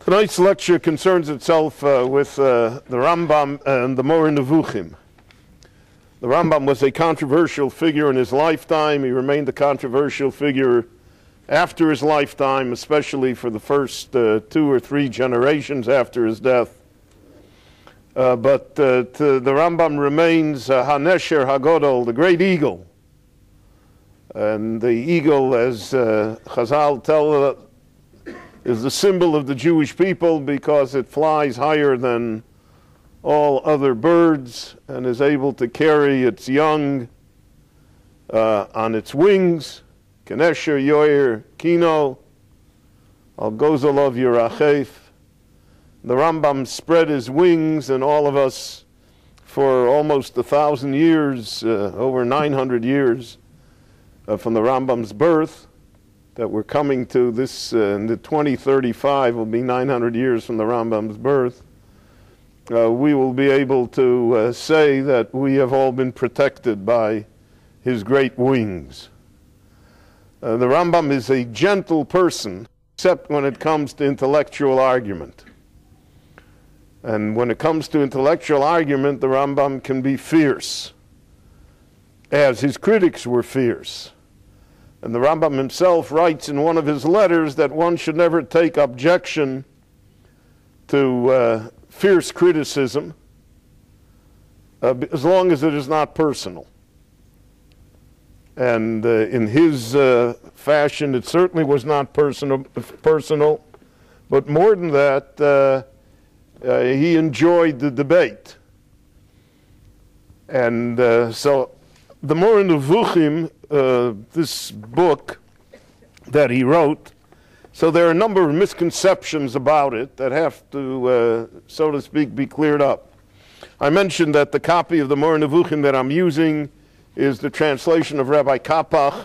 Tonight's lecture concerns itself with the Rambam and the Moreh Nevuchim. The Rambam was a controversial figure in his lifetime. He remained a controversial figure after his lifetime, especially for the first 2 or 3 generations after his death. But the Rambam remains HaNesher HaGodol, the great eagle. And the eagle, as Chazal tell is the symbol of the Jewish people because it flies higher than all other birds and is able to carry its young on its wings. Kenesher Yoyer Kino Al Gozalov Yerachef. The Rambam spread his wings, and all of us for almost 1,000 years, over 900 years from the Rambam's birth, that we're coming to this in the 2035 will be 900 years from the Rambam's birth. We will be able to say that we have all been protected by his great wings. The Rambam is a gentle person, except when it comes to intellectual argument. And when it comes to intellectual argument, the Rambam can be fierce, as his critics were fierce. And the Rambam himself writes in one of his letters that one should never take objection to fierce criticism as long as it is not personal. And in his fashion, it certainly was not personal, but more than that, he enjoyed the debate. And so the Moreh Nevuchim, this book that he wrote, so there are a number of misconceptions about it that have to, so to speak, be cleared up. I mentioned that the copy of the Moreh Nevuchim that I'm using is the translation of Rabbi Kapach,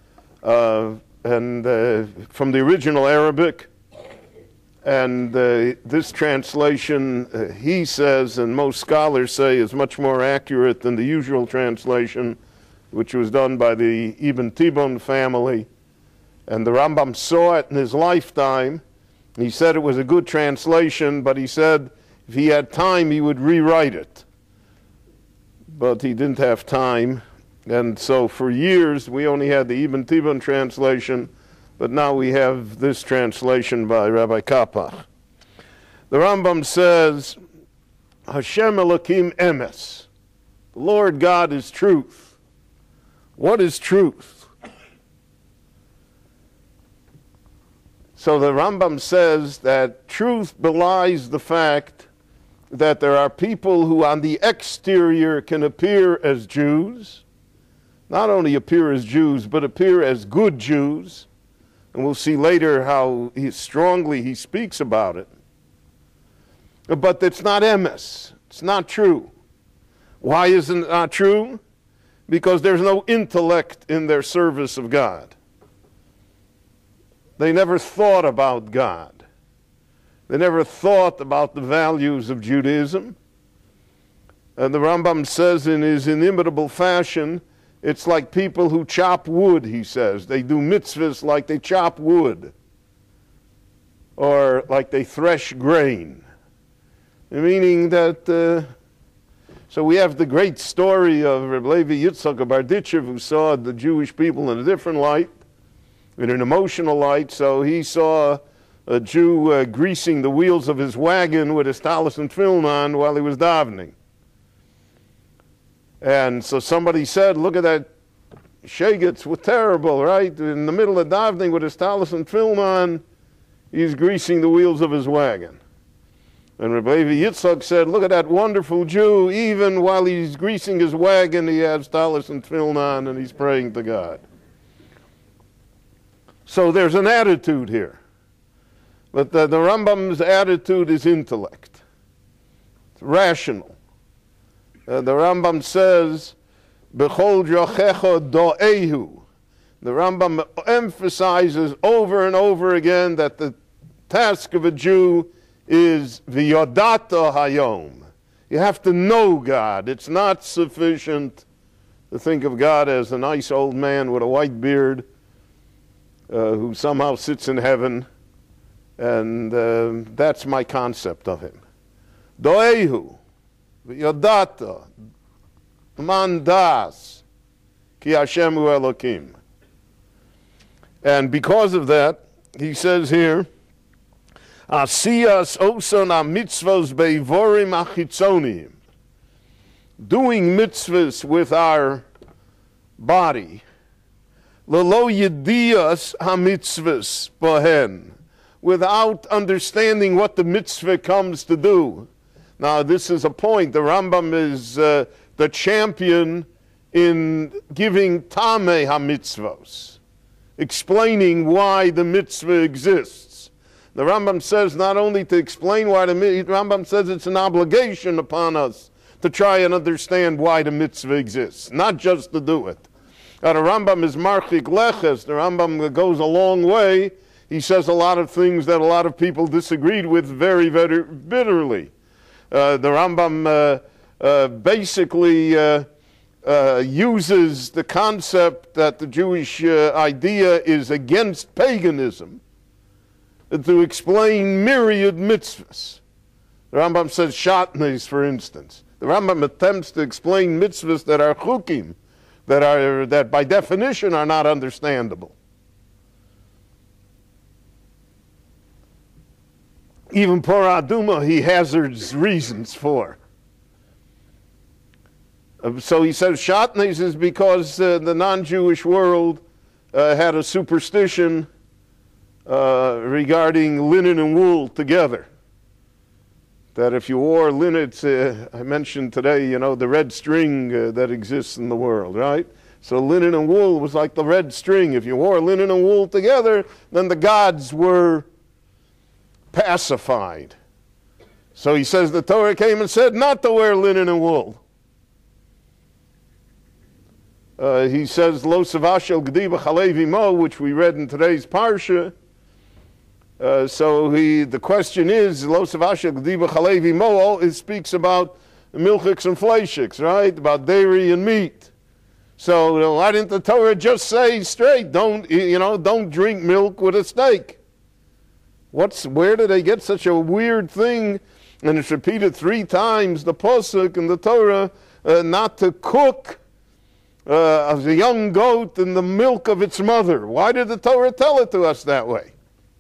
and from the original Arabic. And this translation, he says, and most scholars say, is much more accurate than the usual translation, which was done by the Ibn Tibbon family. And the Rambam saw it in his lifetime. He said it was a good translation, but he said if he had time, he would rewrite it. But he didn't have time. And so for years, we only had the Ibn Tibbon translation, but now we have this translation by Rabbi Kapach. The Rambam says, Hashem Elokim Emes. The Lord God is truth. What is truth? So the Rambam says that truth belies the fact that there are people who on the exterior can appear as Jews, not only appear as Jews, but appear as good Jews. And we'll see later how strongly he speaks about it. But it's not emes. It's not true. Why isn't it not true? Because there's no intellect in their service of God. They never thought about God. They never thought about the values of Judaism. And the Rambam says in his inimitable fashion, it's like people who chop wood, he says. They do mitzvahs like they chop wood, or like they thresh grain. Meaning that, so we have the great story of Reb Levi Yitzchak of Berditchev, who saw the Jewish people in a different light, in an emotional light. So he saw a Jew greasing the wheels of his wagon with his talis and tefillin on while he was davening. And so somebody said, look at that Shegitz, was terrible, right? In the middle of davening with his talis and tefillin on, he's greasing the wheels of his wagon. And Rebbe Levi Yitzchak said, look at that wonderful Jew, even while he's greasing his wagon, he has talis and tefillin on and he's praying to God. So there's an attitude here. But the Rambam's attitude is intellect. It's rational. The Rambam says, B'chol drochecha do'ehu. The Rambam emphasizes over and over again that the task of a Jew is v'yodata hayom. You have to know God. It's not sufficient to think of God as a nice old man with a white beard who somehow sits in heaven And that's my concept of him. Doehu, v'yodata, man das, ki Hashem hu Elokim. And because of that, he says here, Asiyas oson ha-mitzvos beivorim achitzonim. Doing mitzvahs with our body. Lelo yediyas ha-mitzvahs bohen. Without understanding what the mitzvah comes to do. Now, this is a point. The Rambam is the champion in giving tameh ha-mitzvos, explaining why the mitzvah exists. The Rambam says not only to explain why the Rambam says it's an obligation upon us to try and understand why the mitzvah exists, not just to do it. Now, the Rambam is marchik leches. The Rambam goes a long way. He says a lot of things that a lot of people disagreed with very, very bitterly. The Rambam basically uses the concept that the Jewish idea is against paganism to explain myriad mitzvahs. The Rambam says shatnez, for instance. The Rambam attempts to explain mitzvahs that are chukim, that by definition are not understandable. Even Porah Aduma he hazards reasons for. So he says shatnez is because the non-Jewish world had a superstition regarding linen and wool together. That if you wore linen, I mentioned today, the red string that exists in the world, right? So linen and wool was like the red string. If you wore linen and wool together, then the gods were pacified. So he says the Torah came and said not to wear linen and wool. He says lo savashel gdiba chalevi mo, which we read in today's parsha. So the question is lo savashel gdiba chalevi mo. It speaks about milchiks and fleishiks, right? About dairy and meat. So why didn't the Torah just say straight, don't drink milk with a steak? Where did they get such a weird thing? And it's repeated 3 times, the pasuk in the Torah, not to cook a young goat in the milk of its mother. Why did the Torah tell it to us that way?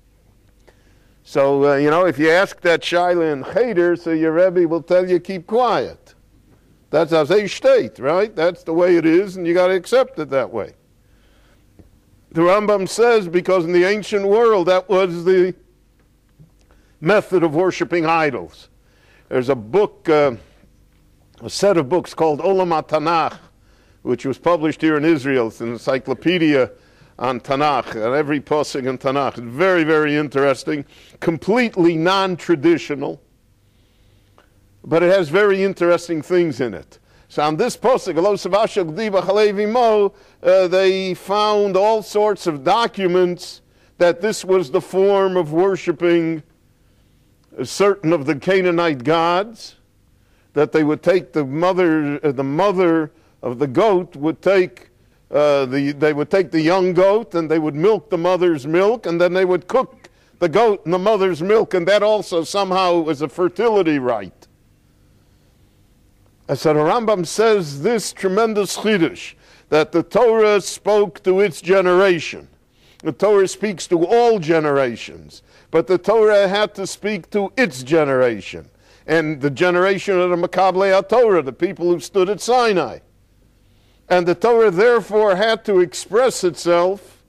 So, if you ask that Shaila in Cheder, so your Rebbe will tell you keep quiet. That's as a state, right? That's the way it is, and you got to accept it that way. The Rambam says because in the ancient world that was the method of worshiping idols. There's a book, a set of books called Olam HaTanakh, which was published here in Israel. It's an encyclopedia on Tanakh, and every pasuk in Tanakh. It's very, very interesting, completely non-traditional, but it has very interesting things in it. So on this pasuk, Lo Savashel Gdiba Chalevi Mo, they found all sorts of documents that this was the form of worshiping certain of the Canaanite gods, that they would take the mother of the goat would take they would take the young goat and they would milk the mother's milk, and then they would cook the goat in the mother's milk, and that also somehow was a fertility rite. And so the Rambam says this tremendous chiddush, that the Torah spoke to its generation. The Torah speaks to all generations, but the Torah had to speak to its generation, and the generation of the Makablei HaTorah, the people who stood at Sinai. And the Torah therefore had to express itself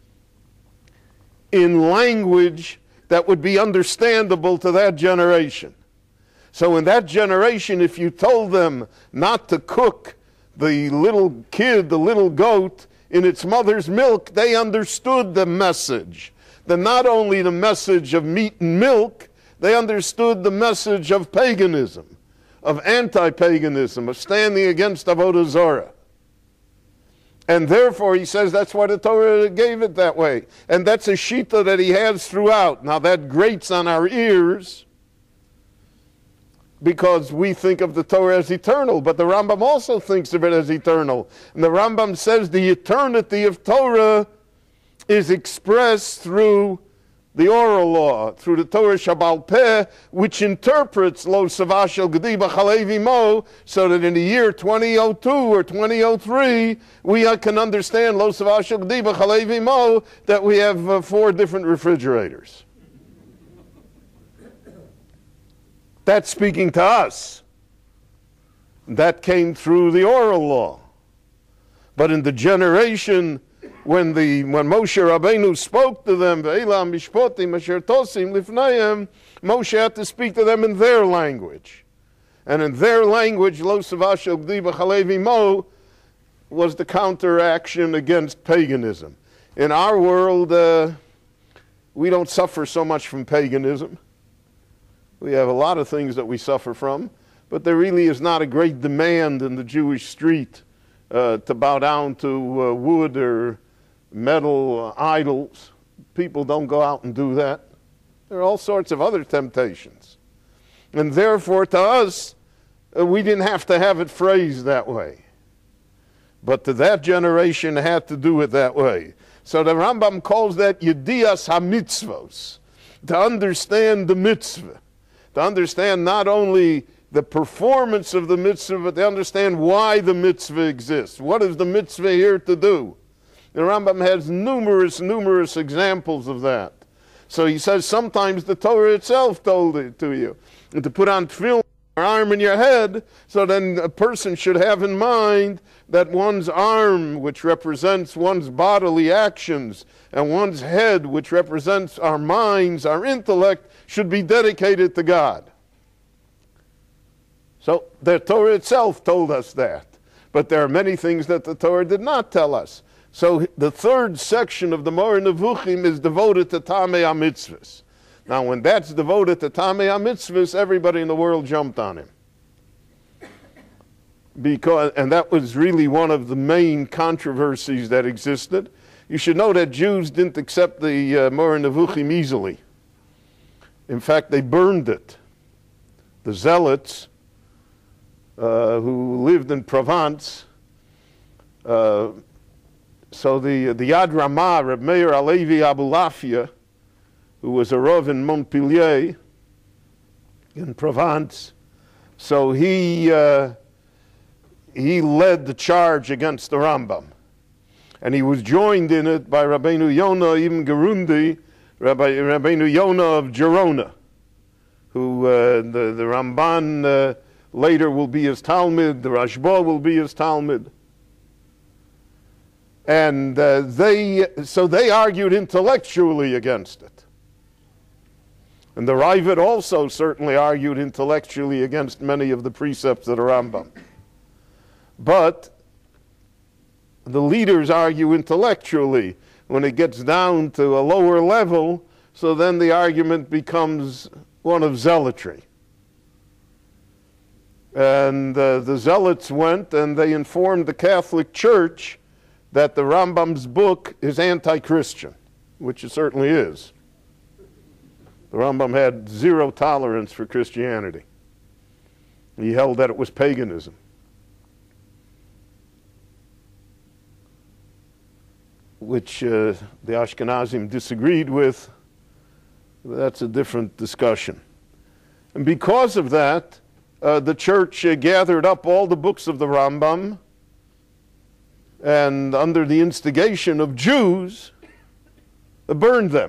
in language that would be understandable to that generation. So in that generation, if you told them not to cook the little kid, the little goat, in its mother's milk, they understood the message. Not only the message of meat and milk, they understood the message of paganism, of anti-paganism, of standing against Avodah Zarah. And therefore, he says that's why the Torah gave it that way. And that's a shita that he has throughout. Now that grates on our ears because we think of the Torah as eternal, but the Rambam also thinks of it as eternal. And the Rambam says the eternity of Torah is expressed through the oral law, through the Torah Shabbal Peh, which interprets Lo Savashel Gediba Chalevi Mo, so that in the year 2002 or 2003, we can understand Lo Savashel Gediba Chalevi Mo, that we have 4 different refrigerators. That's speaking to us. That came through the oral law. But in the generation when Moshe Rabbeinu spoke to them, Moshe had to speak to them in their language. And in their language, Lo Savashel Gdiba Chalevi Mo was the counteraction against paganism. In our world, we don't suffer so much from paganism. We have a lot of things that we suffer from, but there really is not a great demand in the Jewish street to bow down to wood or metal idols. People don't go out and do that. There are all sorts of other temptations. And therefore, to us, we didn't have to have it phrased that way. But to that generation, it had to do it that way. So the Rambam calls that Yedias HaMitzvos, to understand the mitzvah, to understand not only the performance of the mitzvah, but to understand why the mitzvah exists. What is the mitzvah here to do? The Rambam has numerous examples of that. So he says sometimes the Torah itself told it to you. And to put on tefillin, your arm in your head, so then a person should have in mind that one's arm, which represents one's bodily actions, and one's head, which represents our minds, our intellect, should be dedicated to God. So the Torah itself told us that. But there are many things that the Torah did not tell us. So the third section of the Moreh Nevuchim is devoted to Tamei HaMitzvahs. Now when that's devoted to Tamei HaMitzvahs, everybody in the world jumped on him. And that was really one of the main controversies that existed. You should know that Jews didn't accept the Moreh Nevuchim easily. In fact, they burned it. The Zealots, who lived in Provence, so the Yad Ramah, Reb Meir Alevi Abulafia, who was a Rav in Montpellier, in Provence, so he led the charge against the Rambam. And he was joined in it by Rabbeinu Yonah Ibn Gerundi, Rabbeinu Yonah of Gerona, who the Ramban later will be his Talmud, the Rashba will be his Talmud. And they argued intellectually against it. And the Raavad also certainly argued intellectually against many of the precepts of the Rambam. But the leaders argue intellectually when it gets down to a lower level, so then the argument becomes one of zealotry. And the Zealots went and they informed the Catholic Church that the Rambam's book is anti-Christian, which it certainly is. The Rambam had zero tolerance for Christianity. He held that it was paganism. Which the Ashkenazim disagreed with. That's a different discussion. And because of that, the church gathered up all the books of the Rambam, and under the instigation of Jews, burned them.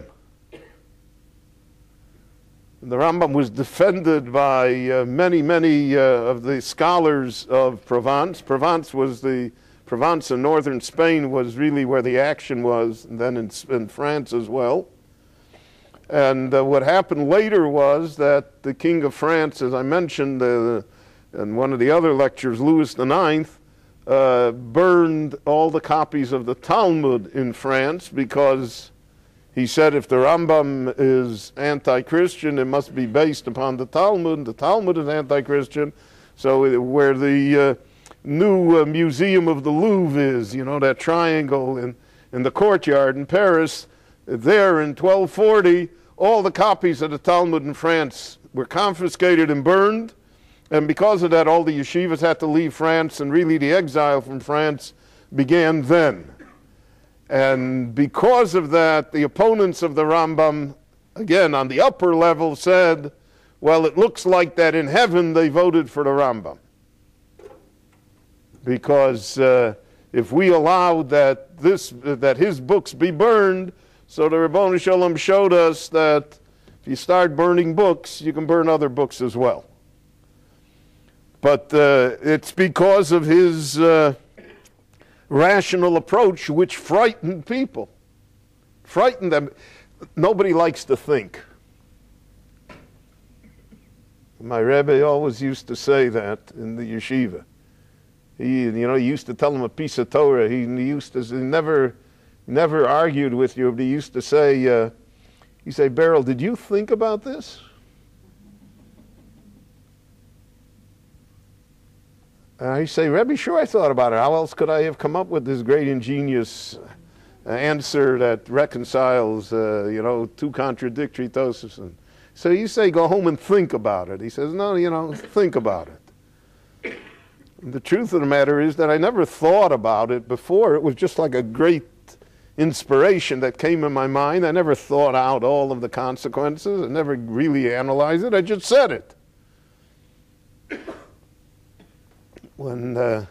The Rambam was defended by many of the scholars of Provence. Provence in northern Spain was really where the action was, and then in France as well. And what happened later was that the King of France, as I mentioned in one of the other lectures, Louis IX, burned all the copies of the Talmud in France because he said if the Rambam is anti-Christian, it must be based upon the Talmud. The Talmud is anti-Christian. So where the new Museum of the Louvre is, you know, that triangle in the courtyard in Paris, there in 1240, all the copies of the Talmud in France were confiscated and burned. And because of that, all the yeshivas had to leave France, and really the exile from France began then. And because of that, the opponents of the Rambam again, on the upper level said, well, it looks like that in heaven they voted for the Rambam. Because if we allowed that his books be burned, so the Ribono Shel Olam showed us that if you start burning books, you can burn other books as well. But it's because of his rational approach which frightened people. Frightened them. Nobody likes to think. My Rebbe always used to say that in the yeshiva. He used to tell him a piece of Torah. He never argued with you, but he used to say, he'd say, Beryl, did you think about this? And I say, Rebbe, sure I thought about it. How else could I have come up with this great ingenious answer that reconciles, two contradictory Tosafos? So you say, go home and think about it. He says, no, think about it. And the truth of the matter is that I never thought about it before. It was just like a great inspiration that came in my mind. I never thought out all of the consequences. I never really analyzed it. I just said it. When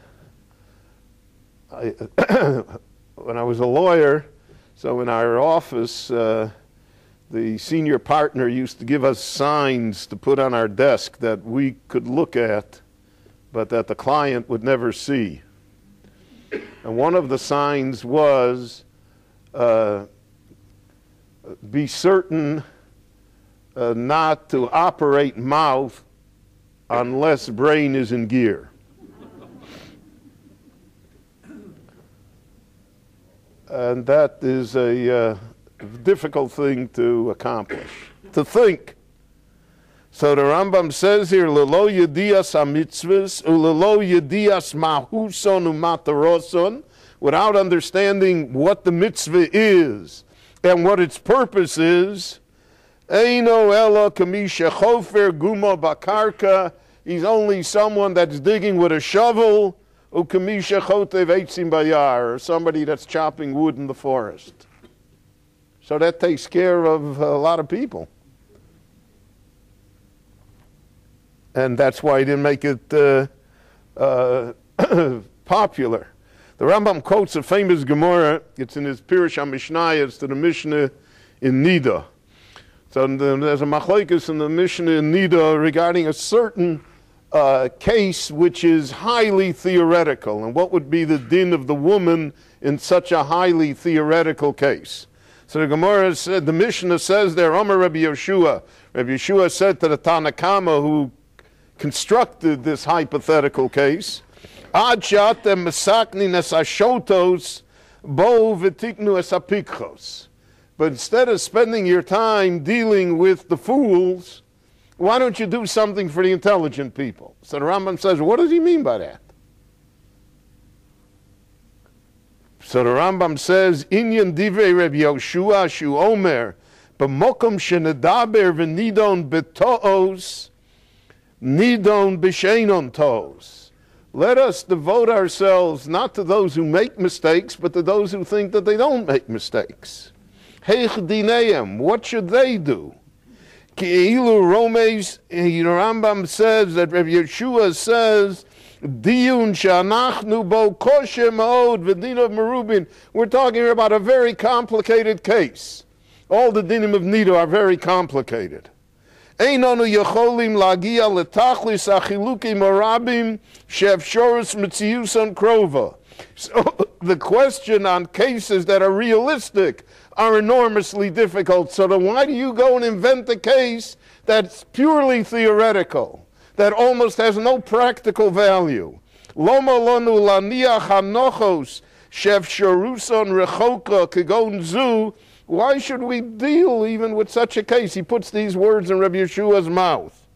when I was a lawyer, so in our office, the senior partner used to give us signs to put on our desk that we could look at, but that the client would never see. And one of the signs was, be certain not to operate mouth unless brain is in gear. And that is a difficult thing to accomplish, to think. So the Rambam says here, Lelo yedias ha-mitzvahs, ulelo yedias mahuson umataroson, without understanding what the mitzvah is and what its purpose is, Eino ela kamisha chofer guma bakarka, he's only someone that's digging with a shovel, ukamisha chotev eitzim bayar, or somebody that's chopping wood in the forest. So that takes care of a lot of people. And that's why he didn't make it popular. The Rambam quotes a famous Gemara. It's in his Pirush HaMishnah. It's to the Mishnah in Nida. So there's a machlokes in the Mishnah in Nida regarding a certain case which is highly theoretical. And what would be the din of the woman in such a highly theoretical case? So the Gemara said, the Mishnah says there, Omer Rabbi Yeshua. Rabbi Yeshua said to the Tanakama who constructed this hypothetical case, Ad she'atem mesaknin es hashotos bo v'tiknu es hapikchos. But instead of spending your time dealing with the fools, why don't you do something for the intelligent people? So the Rambam says, what does he mean by that? So the Rambam says, Inyan divrei Rabbi Yoshua shu omer, b'mokom shenedaber v'nidon b'to'os, nidon b'sheinon to'os. Let us devote ourselves not to those who make mistakes, but to those who think that they don't make mistakes. Heich dineim, what should they do? Ki'ilu romes, the Rambam says that Rabbi Yeshua says, Diyun shanachnu bo kosher ma'od v'din merubin. We're talking about a very complicated case. All the dinim of Nida are very complicated. Einonu yecholim lagia letachlis achilukim arabim she'efshorus mitziuson krova. So the question on cases that are realistic are enormously difficult. So then why do you go and invent a case that's purely theoretical, that almost has no practical value? Loma lonu laniach hanochos she'efshoruson rechoka kegon zu. Why should we deal even with such a case? He puts these words in Rabbi Yeshua's mouth.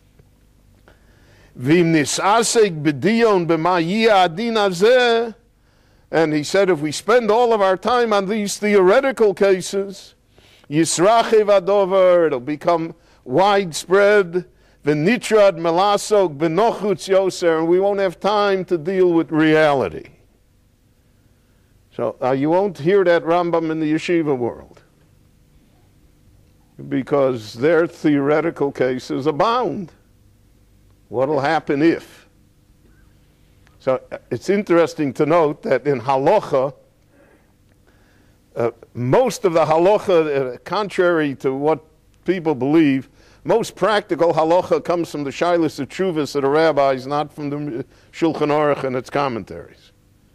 V'im nisasek b'diyon b'ma yiyeh adin hazeh. And he said, if we spend all of our time on these theoretical cases, yisrachiv adover, it'll become widespread, v'nitrad melasok b'nochutz yoser, and we won't have time to deal with reality. So you won't hear that Rambam in the yeshiva world. because their theoretical cases abound. What will happen if? So it's interesting to note that in halacha, most of the halacha, contrary to what people believe, most practical halacha comes from the Shilas of Tshuvas of the rabbis, not from the Shulchan Aruch and its commentaries.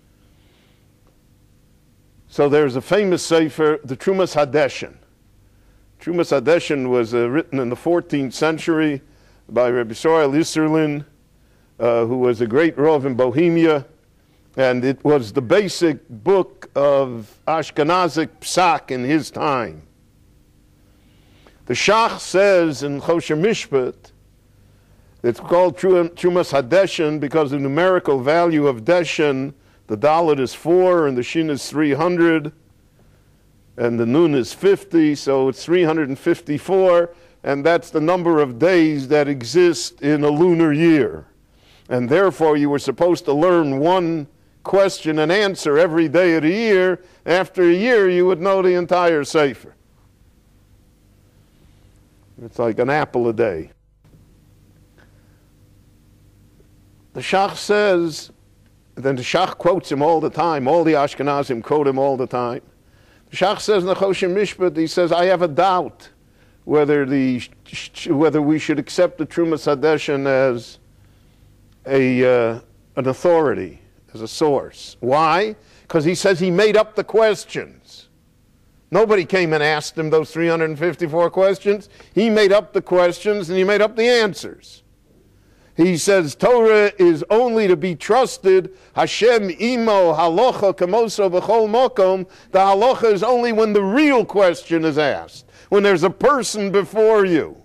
So there's a famous sefer, the Trumas Hadeshen. Trumas Hadeshen was written in the 14th century by Rabbi Sorel Isserlin, who was a great Rav in Bohemia, and it was the basic book of Ashkenazic Psak in his time. The Shach says in Chosher Mishpat, it's called Trumas Hadeshen because the numerical value of Deshen, the Dalet is 4 and the Shin is 300, and the Nun is 50, so it's 354, and that's the number of days that exist in a lunar year. And therefore you were supposed to learn one question and answer every day of the year. After a year you would know the entire Sefer. It's like an apple a day. The Shach says, then the Shach quotes him all the time, all the Ashkenazim quote him all the time. The Shach says in the Choshen Mishpat, he says, I have a doubt whether we should accept the Trumas Hadeshen as an authority, as a source. Why? Because he says he made up the questions. Nobody came and asked him those 354 questions. He made up the questions and he made up the answers. He says Torah is only to be trusted. Hashem imo halacha kamoso b'chol mokom. The halacha is only when the real question is asked, when there's a person before you.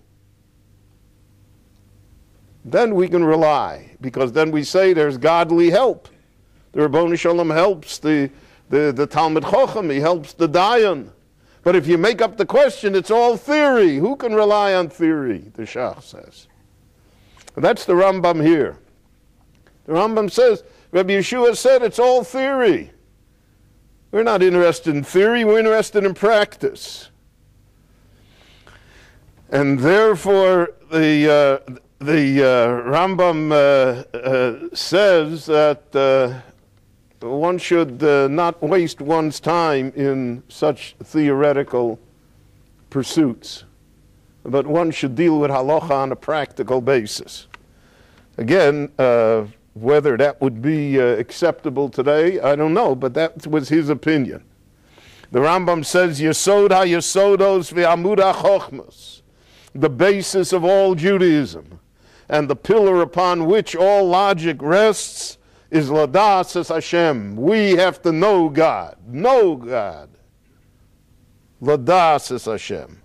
Then we can rely, because then we say there's godly help. The Rabboni Shalom helps the Talmud Chochem, he helps the Dayan. But if you make up the question, it's all theory. Who can rely on theory, the Shach says. And that's the Rambam here. The Rambam says, Rabbi Yeshua said it's all theory. We're not interested in theory, we're interested in practice. And therefore, the Rambam says that one should not waste one's time in such theoretical pursuits, but one should deal with halacha on a practical basis. Again, whether that would be acceptable today, I don't know, but that was his opinion. The Rambam says, Yesod ha-yesodos v'amud ha-chochmas, the basis of all Judaism, and the pillar upon which all logic rests, is ladas es Hashem. We have to know God. Know God. Ladas es Hashem.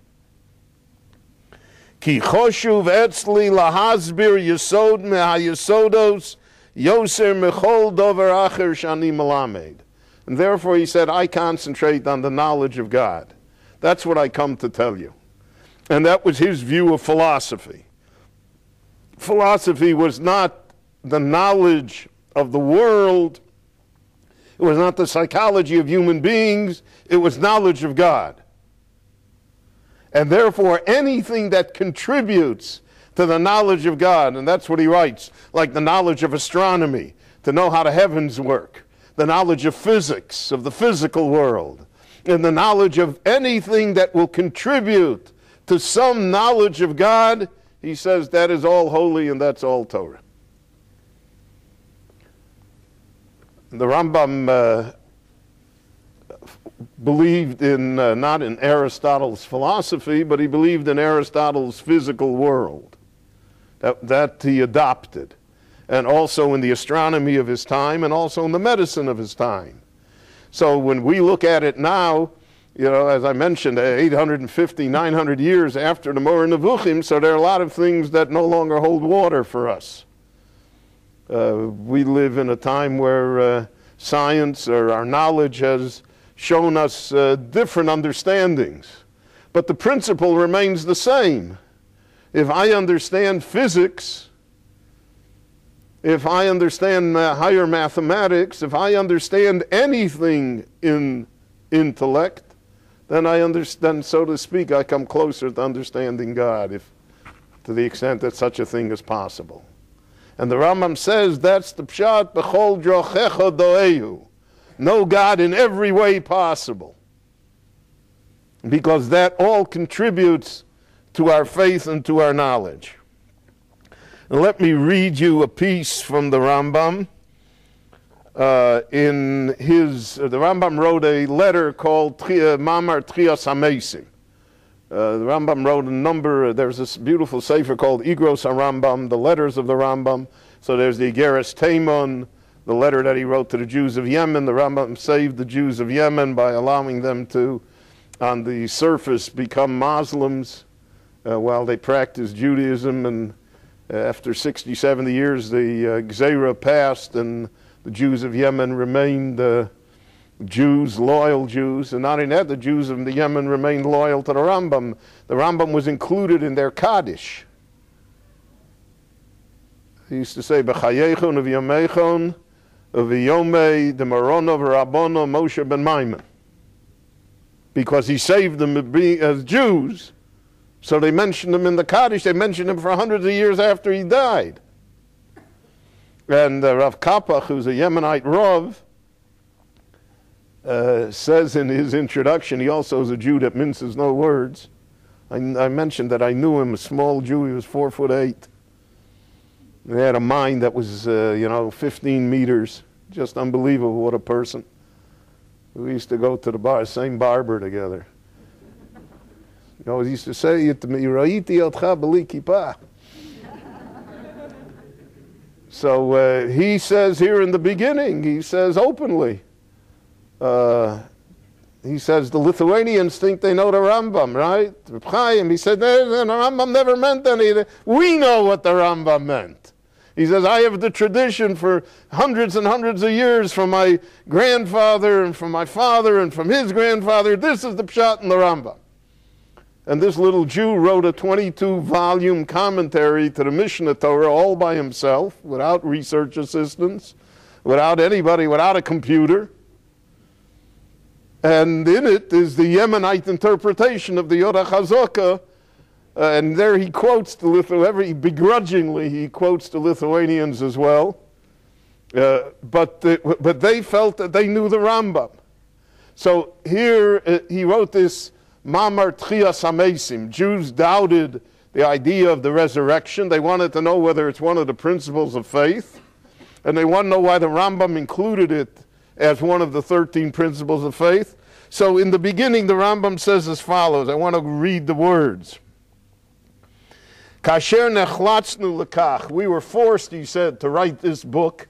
Ki choshuv etzli lahasbir yesod meha-yesodos yoser mechol dover acher shani melamed. And therefore he said, I concentrate on the knowledge of God. That's what I come to tell you. And that was his view of philosophy. Philosophy was not the knowledge of the world. It was not the psychology of human beings. It was knowledge of God. And therefore, anything that contributes to the knowledge of God, and that's what he writes, like the knowledge of astronomy, to know how the heavens work, the knowledge of physics, of the physical world, and the knowledge of anything that will contribute to some knowledge of God, he says that is all holy and that's all Torah. The Rambam believed in, not in Aristotle's philosophy, but he believed in Aristotle's physical world. That he adopted. And also in the astronomy of his time, and also in the medicine of his time. So when we look at it now, you know, as I mentioned, 850, 900 years after the Moreh Nevuchim, so there are a lot of things that no longer hold water for us. We live in a time where science or our knowledge has shown us different understandings. But the principle remains the same. If I understand physics, if I understand higher mathematics, if I understand anything in intellect, then I understand, so to speak, I come closer to understanding God, if to the extent that such a thing is possible. And the Rambam says that's the pshat b'chol drochecha doehu. Know God in every way possible. Because that all contributes to our faith and to our knowledge. And let me read you a piece from the Rambam. The Rambam wrote a letter called Mamar Trias HaMesim. The Rambam wrote a number, there's this beautiful sefer called Igros HaRambam, the letters of the Rambam. So there's the Igeres Taimon, the letter that he wrote to the Jews of Yemen. The Rambam saved the Jews of Yemen by allowing them to, on the surface, become Muslims while they practiced Judaism. And after 60, 70 years, the Gzeira passed, and the Jews of Yemen remained Jews, loyal Jews, and not only that, the Jews of the Yemen remained loyal to the Rambam. The Rambam was included in their Kaddish. He used to say, B'chayechon v'yomechon v'yomei d'marono v'rabono Moshe ben Maimon. Because he saved them as Jews, so they mentioned him in the Kaddish. They mentioned him for hundreds of years after he died. And Rav Kapach, who's a Yemenite Rav, says in his introduction, he also is a Jew that minces no words. I mentioned that I knew him, a small Jew. He was 4'8". He had a mind that was, 15 meters. Just unbelievable, what a person. We used to go to the same barber together. He always used to say to me, Ra'iti otcha b'li kippah. So he says here in the beginning, he says openly, he says the Lithuanians think they know the Rambam, right? Reb Chaim, he said, the Rambam never meant anything. We know what the Rambam meant. He says, I have the tradition for hundreds and hundreds of years from my grandfather and from my father and from his grandfather. This is the pshat in the Rambam. And this little Jew wrote a 22-volume commentary to the Mishnah Torah all by himself, without research assistance, without anybody, without a computer. And in it is the Yemenite interpretation of the Yoda Chazaka. And there he quotes the begrudgingly he quotes the Lithuanians as well. But they felt that they knew the Rambam. So here he wrote this Mamar Trias HaMesim. Jews doubted the idea of the resurrection. They wanted to know whether it's one of the principles of faith. And they want to know why the Rambam included it as one of the 13 principles of faith. So in the beginning, the Rambam says as follows. I want to read the words. Kasher nechlatznu lekach. We were forced, he said, to write this book.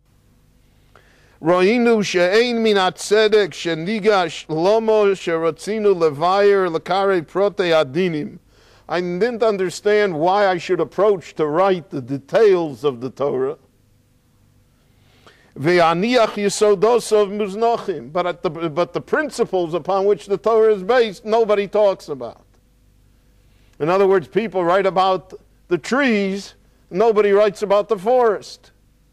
Ro'inu she'ein min hatzedek shenigash lomo sherotzinu levayer lekare prote adinim. I didn't understand why I should approach to write the details of the Torah. Ve'aniach yesodosov muznochim. But the principles upon which the Torah is based, nobody talks about. In other words, people write about the trees, nobody writes about the forest.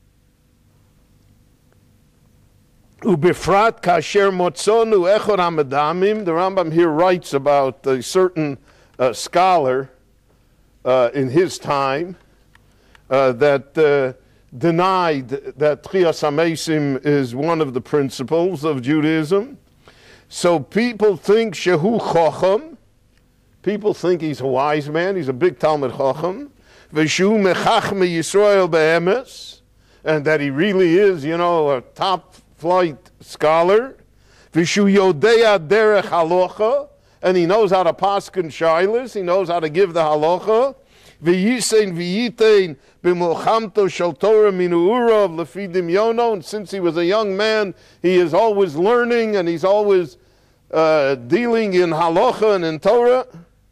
Ubifrat kasher motzonu echor hamadamim. The Rambam here writes about a certain scholar in his time that denied that Trias HaMesim is one of the principles of Judaism. So people think shehu chacham. People think he's a wise man. He's a big Talmud Chacham. V'shu mechachme Yisrael be'emes. And that he really is, a top-flight scholar. V'shu yodea derech halacha. And he knows how to paskin shaylas. He knows how to give the halacha. V'yisen v'yitein b'molchamto shel Torah minu urav lefi dimyono. And since he was a young man, he is always learning and he's always dealing in halacha and in Torah.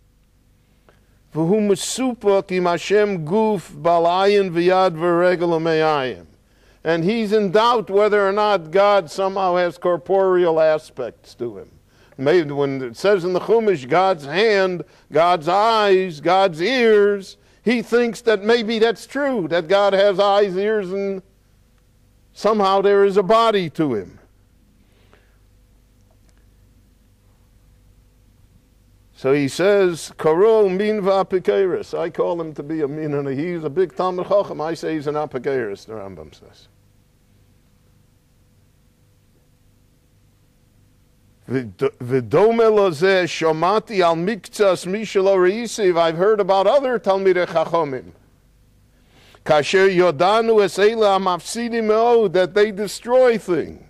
And he's in doubt whether or not God somehow has corporeal aspects to him. Maybe when it says in the Chumash, God's hand, God's eyes, God's ears, he thinks that maybe that's true, that God has eyes, ears, and somehow there is a body to him. So he says, Karo min v'apikeris. I call him to be a min, and he's a big Talmud Chacham. I say he's an apikeris, the Rambam says. V'dome lozeh shomati al miktsas mishelo reisiv. I've heard about other Talmidei Chachomim. Kasher yodanu es eila mafsidim me'od, that they destroy things.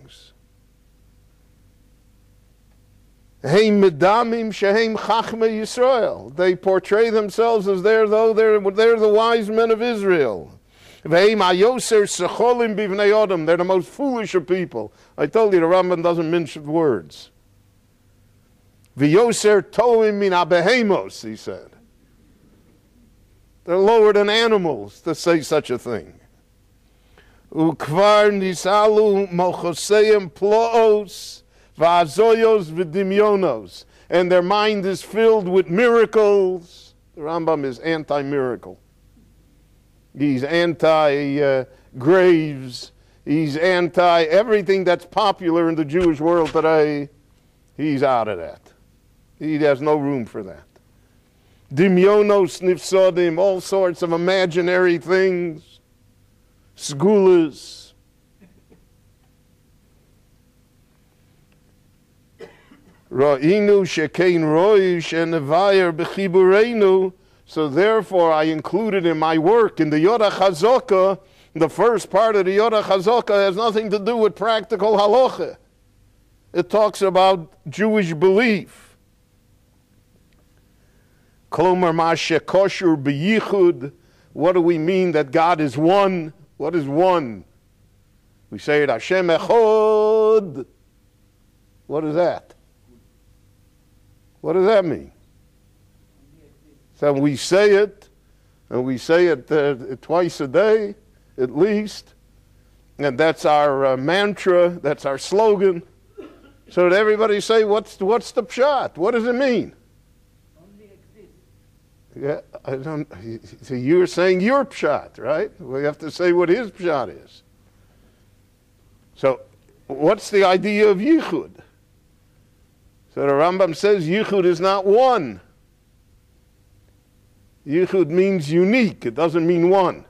Heim medamim shehem chachmei Yisrael. They portray themselves as they're the wise men of Israel. Ve'heim ayoser secholim bivnei odom. They're the most foolish of people. I told you the Rambam doesn't mince words. V'yoser toim min abehemos, he said. They're lower than animals to say such a thing. Ukvar nisalu mochoseim ploos. V'azoyos v'dimyonos, and their mind is filled with miracles. The Rambam is anti-miracle. He's anti-graves. He's anti-everything that's popular in the Jewish world today. He's out of that. He has no room for that. Dimyonos nifsodim, all sorts of imaginary things. Sgulas. Ra'inu shekein roish and nevayer b'chibureinu. So therefore I included in my work, in the Yoda Chazaka, the first part of the Yoda Chazaka has nothing to do with practical halacha. It talks about Jewish belief. Klomar ma shekoshur b'yichud. What do we mean that God is one? What is one? We say it Hashem echod. What is that? What does that mean? So we say it, and we say it twice a day, at least, and that's our mantra, that's our slogan. So that everybody say, what's the pshat? What does it mean? Only exist. Yeah, I don't. So you're saying your pshat, right? We have to say what his pshat is. So, what's the idea of yichud? So the Rambam says yichud is not one. Yichud means unique. It doesn't mean one.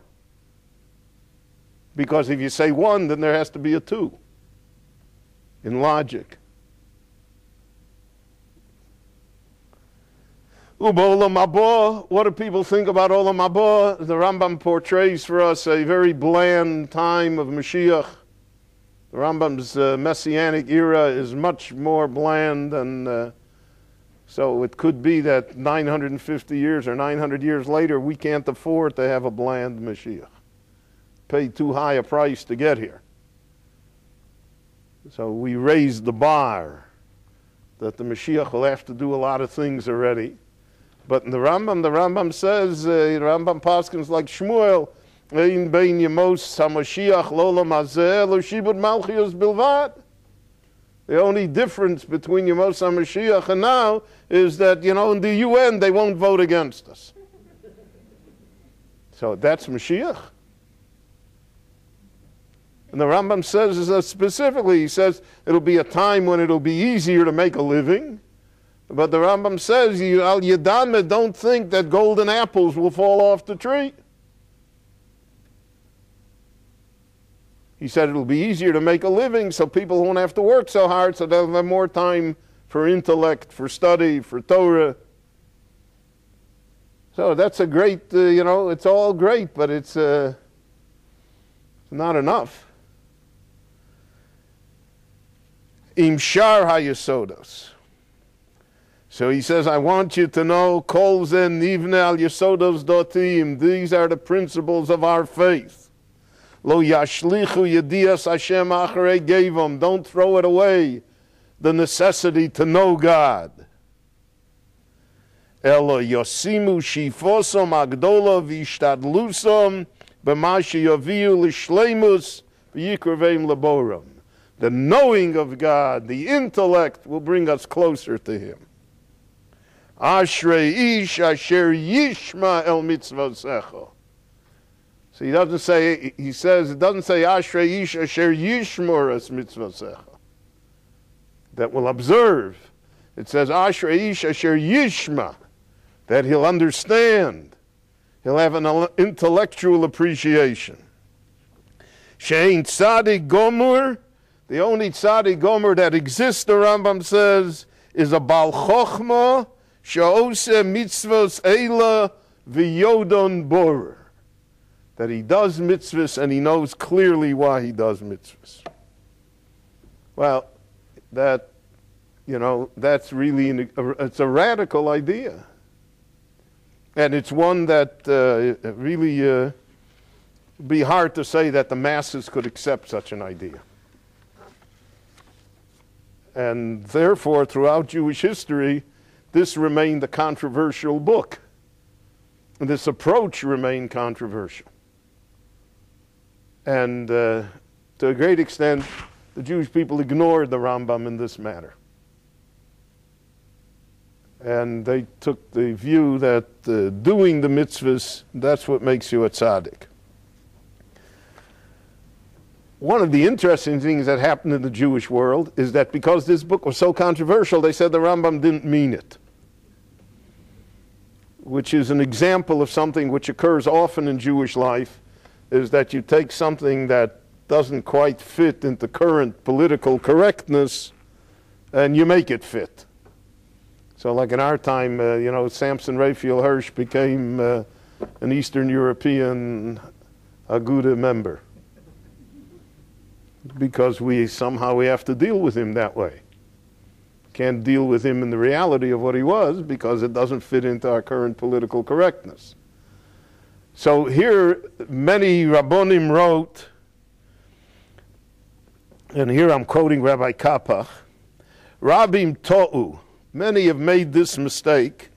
Because if you say one, then there has to be a two. In logic. U'b'olam haba, what do people think about olam haba? The Rambam portrays for us a very bland time of Mashiach. The Rambam's messianic era is much more bland, and so it could be that 950 years or 900 years later, we can't afford to have a bland Mashiach. Pay too high a price to get here. So we raised the bar that the Mashiach will have to do a lot of things already. But in the Rambam says, the Rambam paskins like Shmuel, Ein bein yemos HaMashiach lo'olam hazeh lo shibud malchios bilvad. The only difference between Yemos HaMashiach and now is that, in the UN they won't vote against us. So that's Mashiach. And the Rambam says specifically, he says it'll be a time when it'll be easier to make a living. But the Rambam says, al yadame, don't think that golden apples will fall off the tree. He said it'll be easier to make a living so people won't have to work so hard, so they'll have more time for intellect, for study, for Torah. So that's a great, it's all great, but it's not enough. Im shar hayesodos. So he says, I want you to know, kol ze nivne al yesodos dotim. These are the principles of our faith. Lo yashlichu yedias Hashem acharei gevom. Don't throw it away, the necessity to know God. Elo yosimu shifosom agdola vishtadlusom b'ma sheyaviu l'shleimus v'yikraveim laboram. The knowing of God, the intellect, will bring us closer to Him. Ashrei ish asher yishma el mitzvosecha. So it doesn't say Ashrei ish asher yishmor es mitzvosecha. That will observe. It says, Ashrei ish asher yishma, that he'll understand. He'll have an intellectual appreciation. Shein tzaddik gomur, the only tzaddik gomur that exists, the Rambam says, is a bal chochma she'ose mitzvos eila v'yodon borer. That he does mitzvahs and he knows clearly why he does mitzvahs. Well, that, that's really, it's a radical idea. And it's one that really be hard to say that the masses could accept such an idea. And therefore, throughout Jewish history, this remained a controversial book. And this approach remained controversial. And to a great extent, the Jewish people ignored the Rambam in this matter. And they took the view that doing the mitzvahs, that's what makes you a tzaddik. One of the interesting things that happened in the Jewish world is that because this book was so controversial, they said the Rambam didn't mean it. Which is an example of something which occurs often in Jewish life, is that you take something that doesn't quite fit into current political correctness and you make it fit. So like in our time, Samson Raphael Hirsch became an Eastern European Aguda member. Because we have to deal with him that way. Can't deal with him in the reality of what he was because it doesn't fit into our current political correctness. So here, many Rabbonim wrote, and here I'm quoting Rabbi Kapach, Rabim To'u, many have made this mistake,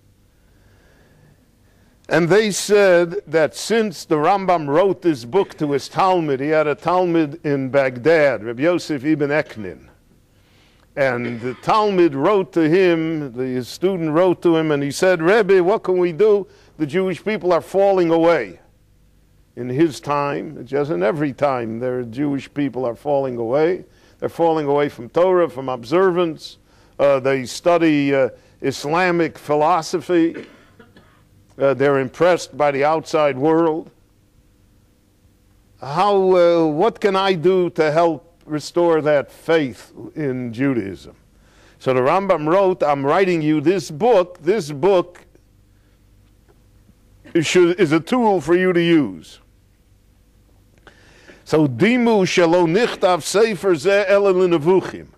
and they said that since the Rambam wrote this book to his Talmud, he had a Talmud in Baghdad, Rabbi Yosef ibn Eknin, and the Talmud wrote to him, his student wrote to him, and he said, Rebbe, what can we do? The Jewish people are falling away. In his time, just in every time, their Jewish people are falling away. They're falling away from Torah, from observance. They study Islamic philosophy. They're impressed by the outside world. What can I do to help restore that faith in Judaism? So the Rambam wrote, I'm writing you this book. This book is a tool for you to use. So dimu shelo nichtav sefer ze ela l'nevuchim.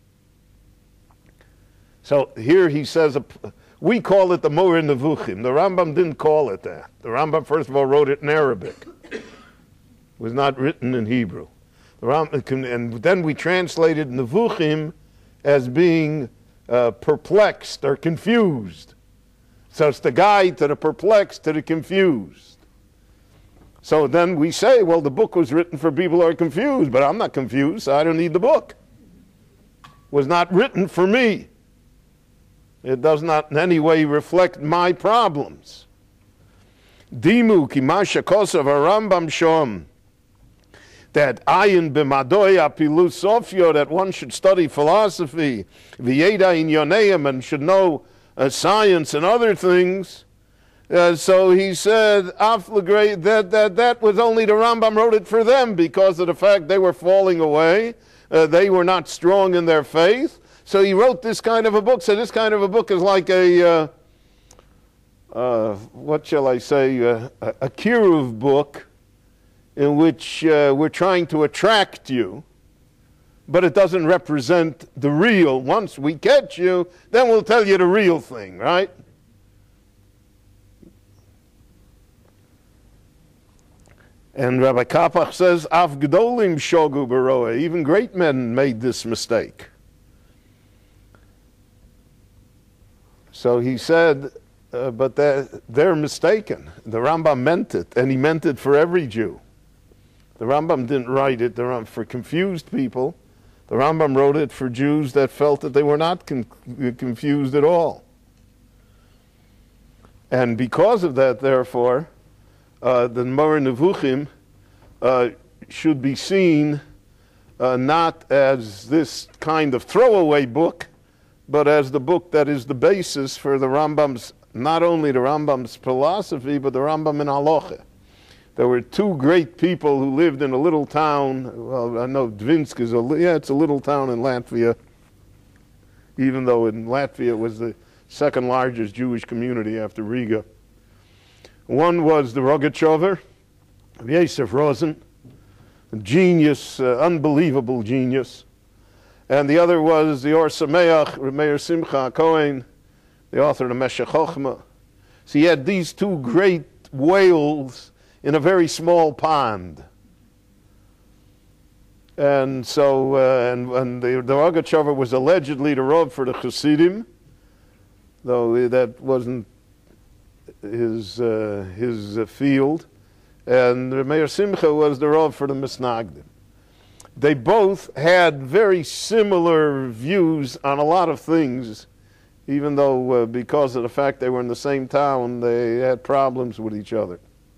So here he says, we call it the Moreh Nevuchim. The Rambam didn't call it that. The Rambam, first of all, wrote it in Arabic. It was not written in Hebrew. And then we translated Nevuchim as being perplexed or confused. So it's the guide to the perplexed, to the confused. So then we say, well, the book was written for people who are confused, but I'm not confused, so I don't need the book. It was not written for me. It does not in any way reflect my problems. Dimu ki masha kosav Rambam shom, that ayin b'madoy apilosofio, that one should study philosophy, v'yeda in yoneim, and should know science and other things. So he said, that was only the Rambam wrote it for them because of the fact they were falling away. They were not strong in their faith. So he wrote this kind of a book. So this kind of a book is like a, what shall I say, a kiruv book in which we're trying to attract you, but it doesn't represent the real. Once we catch you, then we'll tell you the real thing, right? And Rabbi Kapach says, Af Gdolim shogu baroa, even great men made this mistake. So he said, but they're mistaken. The Rambam meant it, and he meant it for every Jew. The Rambam didn't write it for confused people. The Rambam wrote it for Jews that felt that they were not confused at all. And because of that, therefore, the Moreh Nevuchim should be seen not as this kind of throwaway book, but as the book that is the basis for the Rambam's, not only the Rambam's philosophy, but the Rambam in Halacha. There were two great people who lived in a little town. Well, I know Dvinsk is it's a little town in Latvia, even though in Latvia it was the second largest Jewish community after Riga. One was the Rogachover, Yosef Rosen, a genius, unbelievable genius. And the other was the Or Sameach, Meir Simcha Cohen, the author of the Meshech Chochmah. So he had these two great whales in a very small pond. And so, and the Rogachover was allegedly the Rav for the Chassidim, though that wasn't his field. And Meir Simcha was the Rav for the Misnagdim. They both had very similar views on a lot of things, even though because of the fact they were in the same town, they had problems with each other.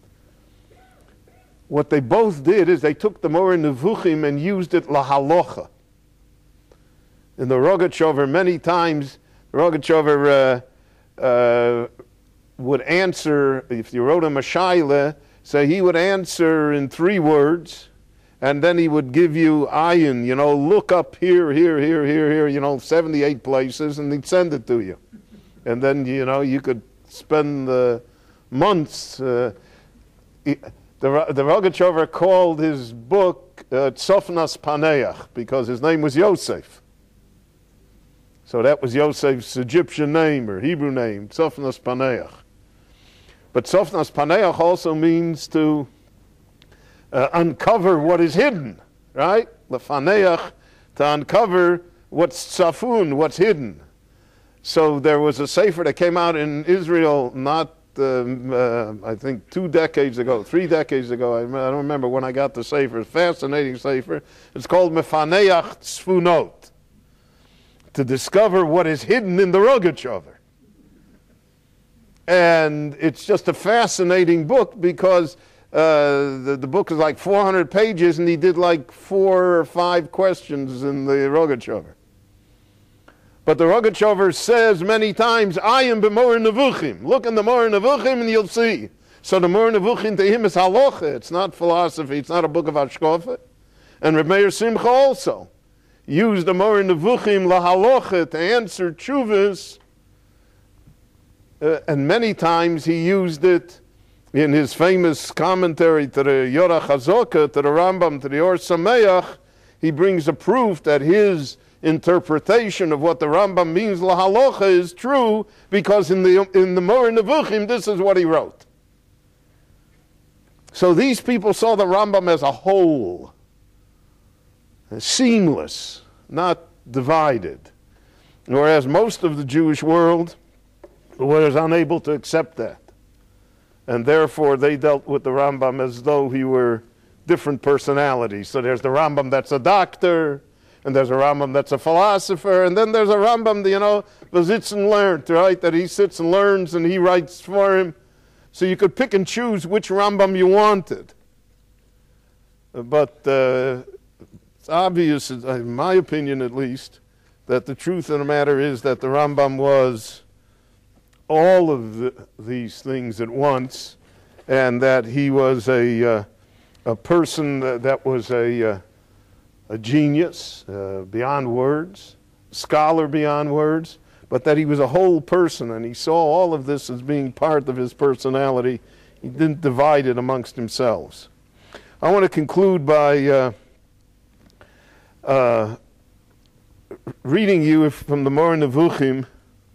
What they both did is they took the Moreh Nevuchim and used it lahalocha. In the Rogachover, many times, the Rogachover would answer, if you wrote him a shaila, so he would answer in 3 words, and then he would give you ayin, look up here, here, here, here, here, 78 places, and he'd send it to you. And then, you could spend months. The Rogachover called his book Tzofnas Paneach because his name was Yosef. So that was Yosef's Egyptian name or Hebrew name, Tzofnas Paneach. But Tzofnas Paneach also means to uncover what is hidden, right? Lefaneach, to uncover what's tzafun, what's hidden. So there was a sefer that came out in Israel not I think 2 decades ago, 3 decades ago, I don't remember when I got the sefer, fascinating sefer. It's called Mefaneach Tzfunot, to discover what is hidden in the Rogachover. And it's just a fascinating book because the book is like 400 pages and he did like 4 or 5 questions in the Rogachover. But the Rogachover says many times, I am b'Moreh Nevuchim. Look in the Moreh Nevuchim and you'll see. So the Moreh Nevuchim to him is halacha. It's not philosophy. It's not a book of hashkafa. And Reb Meir Simcha also used the Moreh Nevuchim lahalocha to answer tshuvas. And many times he used it in his famous commentary to the Yorah Chazoka, to the Rambam, to the Or Sameach. He brings a proof that his interpretation of what the Rambam means lahalocha is true, because in the Moreh Nevuchim this is what he wrote. So these people saw the Rambam as a whole, seamless, not divided, whereas most of the Jewish world was unable to accept that, and therefore they dealt with the Rambam as though he were different personalities. So there's the Rambam that's a doctor, and there's a Rambam that's a philosopher, and then there's a Rambam, that sits and learns, right? That he sits and learns and he writes for him. So you could pick and choose which Rambam you wanted. But it's obvious, in my opinion at least, that the truth of the matter is that the Rambam was all of these things at once, and that he was a person that was a genius beyond words, scholar beyond words, but that he was a whole person, and he saw all of this as being part of his personality. He didn't divide it amongst themselves. I want to conclude by reading you from the Moreh Nevuchim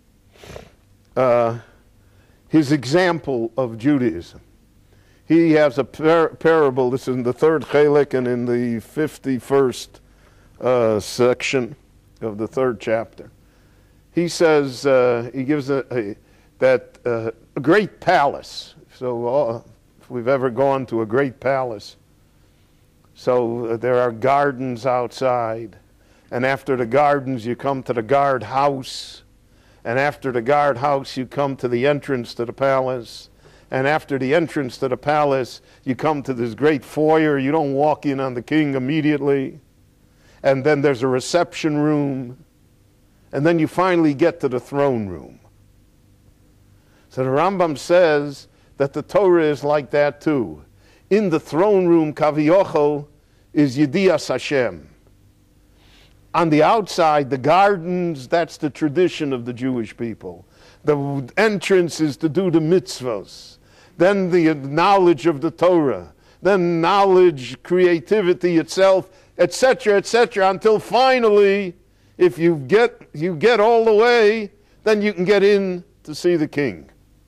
his example of Judaism. He has a parable. This is in the 3rd Chelek and in the 51st section of the 3rd chapter. He says, he gives a great palace. So if we've ever gone to a great palace, so there are gardens outside, and after the gardens you come to the guard house, and after the guard house you come to the entrance to the palace. And after the entrance to the palace, you come to this great foyer. You don't walk in on the king immediately. And then there's a reception room. And then you finally get to the throne room. So the Rambam says that the Torah is like that too. In the throne room, Kaviyochel, is Yedias Hashem. On the outside, the gardens, that's the tradition of the Jewish people. The entrance is to do the mitzvahs. Then the knowledge of the Torah. Then knowledge, creativity itself, etc., until finally, if you get all the way, then you can get in to see the king.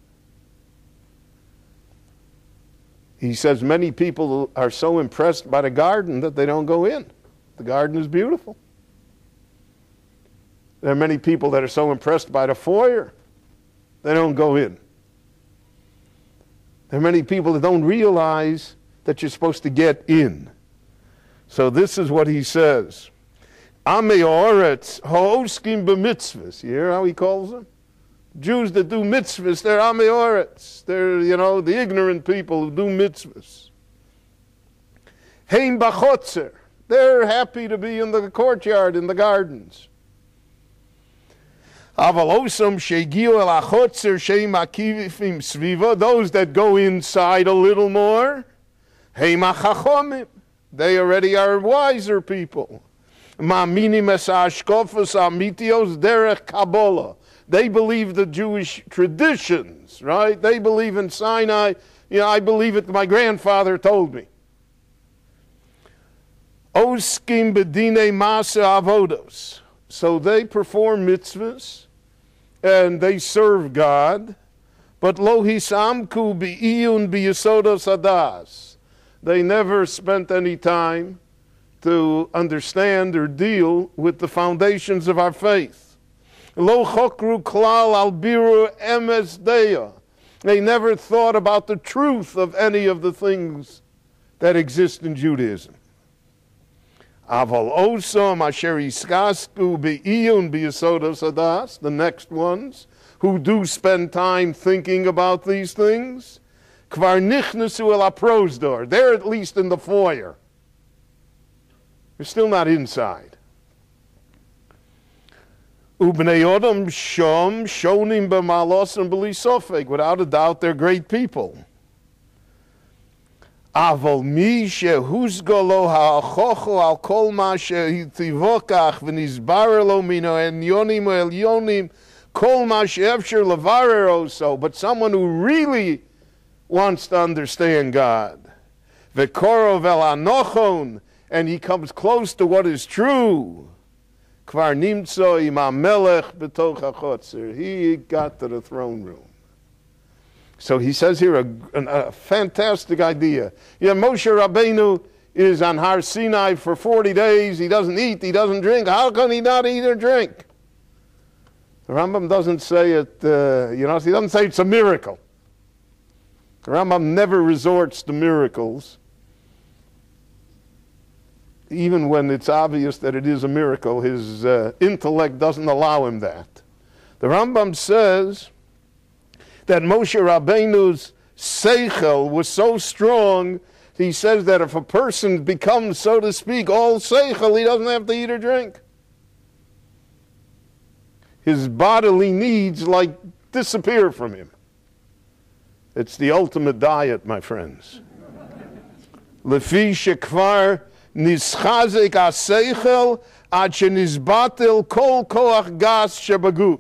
He says many people are so impressed by the garden that they don't go in. The garden is beautiful. There are many people that are so impressed by the foyer, they don't go in. There are many people that don't realize that you're supposed to get in. So this is what he says. Amei Oretz ha'oskim b'mitzvahs. You hear how he calls them? Jews that do mitzvahs, they're Amei Oretz. They're, the ignorant people who do mitzvahs. Heim b'chotzer. They're happy to be in the courtyard, in the gardens. Those that go inside a little more, they already are wiser people. They believe the Jewish traditions, right? They believe in Sinai. I believe it, my grandfather told me. Oskim bedine masa avodos. So they perform mitzvahs, and they serve God, but lo hisamku bi'iyun bi'yesodos hadas. They never spent any time to understand or deal with the foundations of our faith. Lo chokru klal al biru emes deya. They never thought about the truth of any of the things that exist in Judaism. Aval osam asher iskasku be'iyun bi'yesodos hadas, the next ones, who do spend time thinking about these things, kvar nichnasu el haprosdor, they're at least in the foyer. They're still not inside. Ubnei odom shom shonim b'malosam b'li sofek, without a doubt they're great people. Aval mi shehuzgo lo ha'achocho al kol ma shehitivokach v'nizbarer lo mino enyonim elyonim kol ma she'efsher levarer oso. But someone who really wants to understand God, v'korov el anochon, and he comes close to what is true, kvar nimtzo im hamelech b'toch hachotzer. He got to the throne room. So he says here a fantastic idea. Moshe Rabbeinu is on Har Sinai for 40 days. He doesn't eat, he doesn't drink. How can he not eat or drink? The Rambam doesn't say it, he doesn't say it's a miracle. The Rambam never resorts to miracles, even when it's obvious that it is a miracle. His intellect doesn't allow him that. The Rambam says that Moshe Rabbeinu's seichel was so strong, he says that if a person becomes, so to speak, all seichel, he doesn't have to eat or drink. His bodily needs disappear from him. It's the ultimate diet, my friends. Lefi shekvar nischazek ha-seichel ad shenizbatel kol koach gas shebaguf.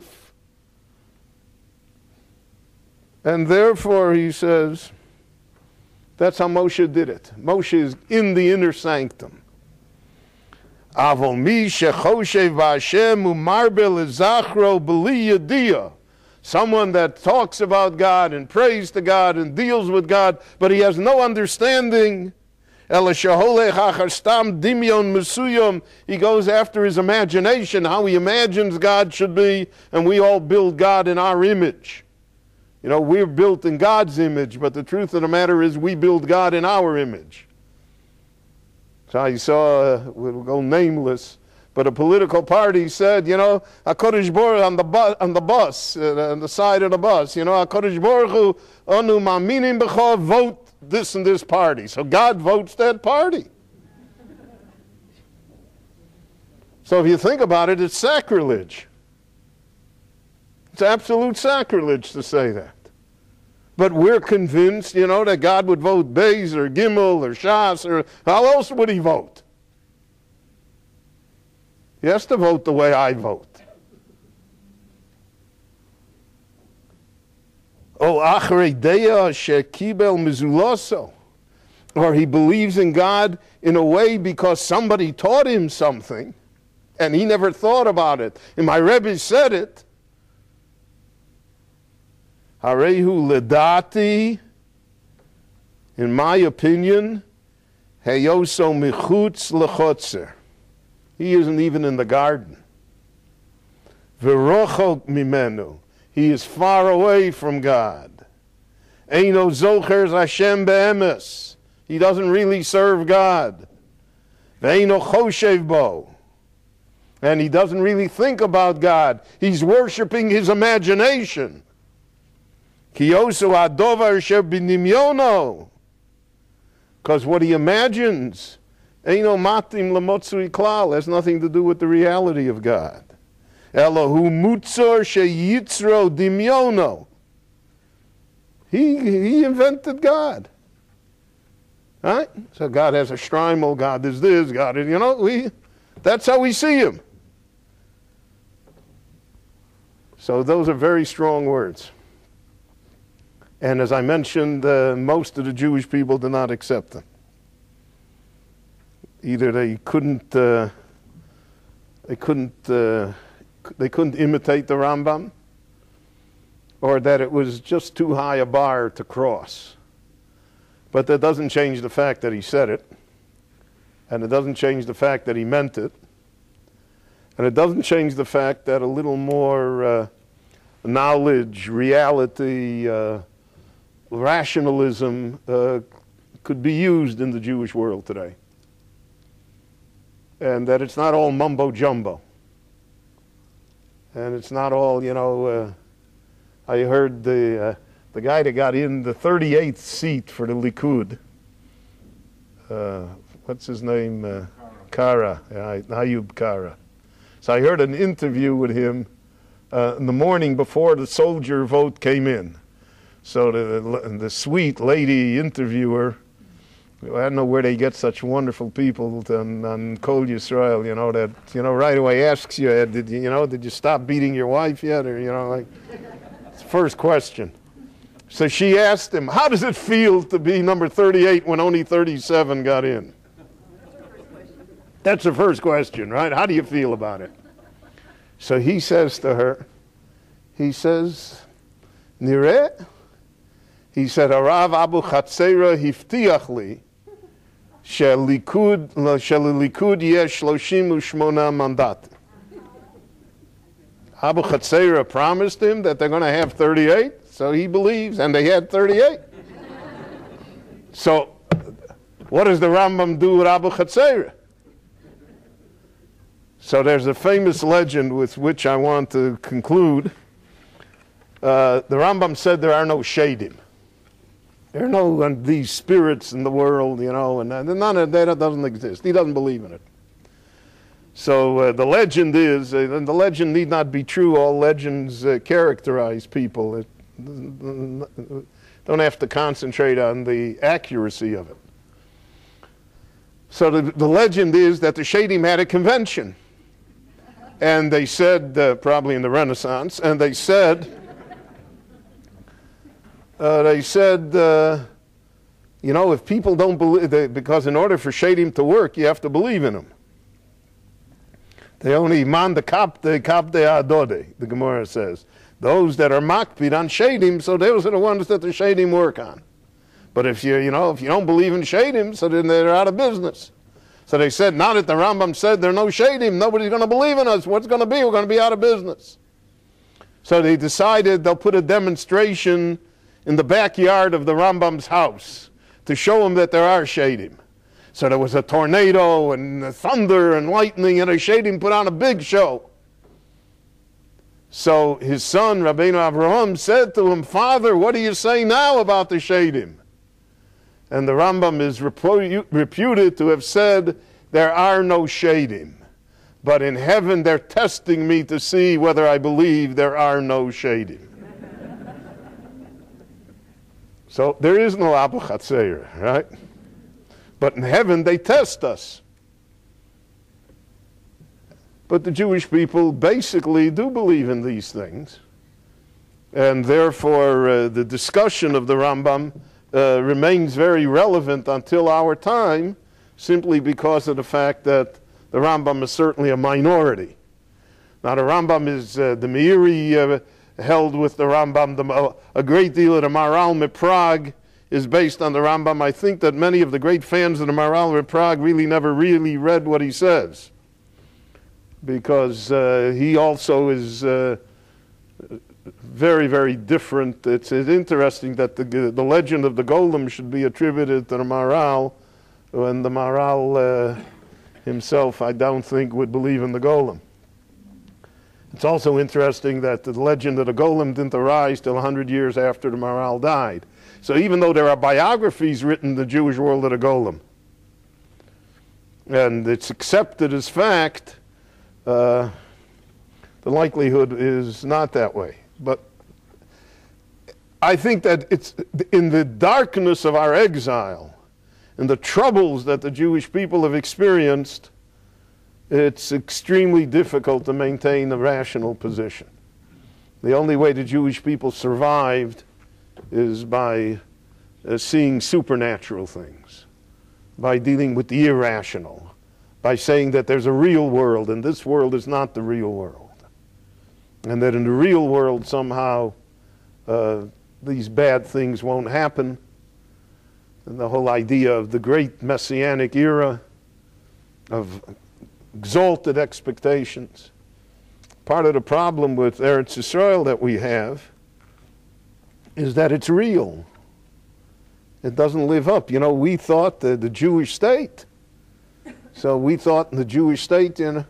And therefore, he says, that's how Moshe did it. Moshe is in the inner sanctum. Avol mi shechoshev v'Hashem u'marbe lezachro b'li yediyah. Someone that talks about God and prays to God and deals with God, but he has no understanding. Ela sheholech achar stam dimyon mesuyom. He goes after his imagination, how he imagines God should be, and we all build God in our image. We're built in God's image, but the truth of the matter is we build God in our image. So you saw, we'll go nameless, but a political party said, HaKadosh Baruch on the bus, on the side of the bus, HaKadosh Baruch Hu, anu ma'aminim b'cho, vote this and this party. So God votes that party. So if you think about it, it's sacrilege. It's absolute sacrilege to say that. But we're convinced, that God would vote Beis or Gimel or Shas, or how else would he vote? He has to vote the way I vote. Oh, achrei deya shekibel mizuloso. Or he believes in God in a way because somebody taught him something, and he never thought about it. And my Rebbe said it. Harehu ledati, in my opinion, heyoso michutz lechotzer. He isn't even in the garden. V'rochok mimenu. He is far away from God. Eino zocher Hashem be'emes. He doesn't really serve God. Ve'eino choshev bo. And he doesn't really think about God. He's worshiping his imagination. Kiyosu adovar shebinimyono. Because what he imagines, eino matim lemotzui klal, has nothing to do with the reality of God. Elohu mutzor sheyitzro dimyono. He invented God. Right? So God has a shrine, oh, God is this, God is, that's how we see him. So those are very strong words. And as I mentioned, most of the Jewish people did not accept them. Either they couldn't imitate the Rambam, or that it was just too high a bar to cross. But that doesn't change the fact that he said it, and it doesn't change the fact that he meant it, and it doesn't change the fact that a little more knowledge, reality, rationalism could be used in the Jewish world today. And that it's not all mumbo-jumbo. And it's not all, I heard the guy that got in the 38th seat for the Likud, what's his name? Kara, Ayub Kara. So I heard an interview with him in the morning before the soldier vote came in. So the sweet lady interviewer, I don't know where they get such wonderful people on Kol Yisrael, that right away asks you, did you stop beating your wife yet, or it's the first question. So she asked him, how does it feel to be number 38 when only 37 got in? That's the first question, right? How do you feel about it? So he says to her, Nireh? He said, Harav Abu Chatzera hiftiach li shelikud yesh 38 mandat. Abu Chatzera promised him that they're going to have 38, so he believes, and they had 38. So what does the Rambam do with Abu Chatzera? So there's a famous legend with which I want to conclude. The Rambam said there are no shadim. There are no these spirits in the world, and none of that doesn't exist. He doesn't believe in it. So the legend is, and the legend need not be true. All legends characterize people. Don't have to concentrate on the accuracy of it. So the legend is that the Shadim had a convention. And they said, probably in the Renaissance, and they said, if people don't believe, because in order for Shadim to work, you have to believe in them. They only man the kapte adode, the Gemara says. Those that are makpid on Shadim, so those are the ones that the Shadim work on. But if you don't believe in Shadim, so then they're out of business. So they said, now that the Rambam said there are no Shadim, nobody's going to believe in us. What's going to be? We're going to be out of business. So they decided they'll put a demonstration in the backyard of the Rambam's house to show him that there are Shadim. So there was a tornado and thunder and lightning, and the Shadim put on a big show. So his son, Rabbeinu Avraham, said to him, Father, what do you say now about the Shadim? And the Rambam is reputed to have said, there are no Shadim. but in heaven they're testing me to see whether I believe there are no shadim. So there is no Abba Chatzeir, right? But in heaven they test us. But the Jewish people basically do believe in these things. And therefore the discussion of the Rambam remains very relevant until our time, simply because of the fact that the Rambam is certainly a minority. Now the Rambam is, the Meiri held with the Rambam, a great deal of the Maharal Prague is based on the Rambam. I think that many of the great fans of the Maharal Prague really never really read what he says, because he also is very, very different. It's interesting that the legend of the Golem should be attributed to the Maharal, when the Maharal himself, I don't think, would believe in the Golem. It's also interesting that the legend of the Golem didn't arise till 100 years after the Maharal died. So even though there are biographies written in the Jewish world of the Golem, and it's accepted as fact, the likelihood is not that way. But I think that it's in the darkness of our exile and the troubles that the Jewish people have experienced, it's extremely difficult to maintain a rational position. The only way the Jewish people survived is by seeing supernatural things, by dealing with the irrational, by saying that there's a real world and this world is not the real world, and that in the real world somehow these bad things won't happen. And the whole idea of the great messianic era of exalted expectations. Part of the problem with Eretz Yisrael that we have is that it's real. It doesn't live up. You know, we thought the Jewish state. So we thought in the Jewish state, the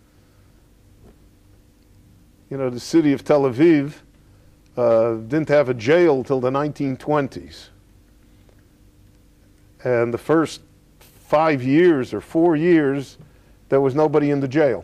city of Tel Aviv didn't have a jail till the 1920s. And the first 5 years or 4 years, there was nobody in the jail.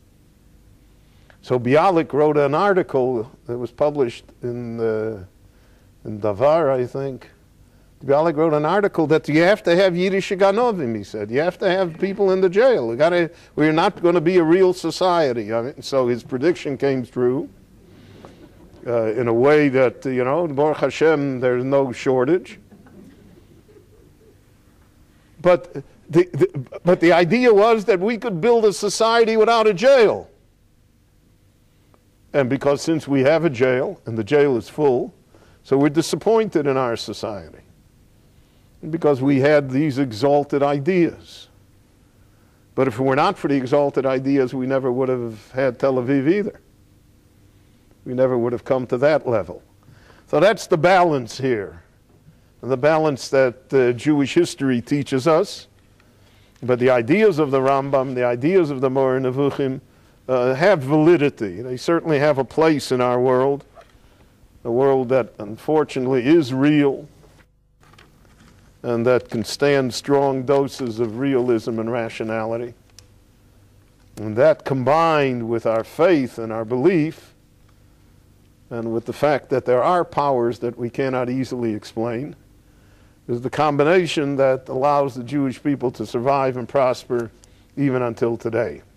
So Bialik wrote an article that was published in Davar, I think. Bialik wrote an article that you have to have Yiddish Ganovim, he said. You have to have people in the jail. We're not going to be a real society. So his prediction came true in a way that, Baruch Hashem, there's no shortage. But the idea was that we could build a society without a jail. And because since we have a jail, and the jail is full, so we're disappointed in our society. Because we had these exalted ideas. But if it were not for the exalted ideas, we never would have had Tel Aviv either. We never would have come to that level. So that's the balance here. And the balance that Jewish history teaches us. But the ideas of the Rambam, the ideas of the Moreh Nevuchim, have validity. They certainly have a place in our world. A world that unfortunately is real, and that can stand strong doses of realism and rationality. And that, combined with our faith and our belief, and with the fact that there are powers that we cannot easily explain, is the combination that allows the Jewish people to survive and prosper even until today.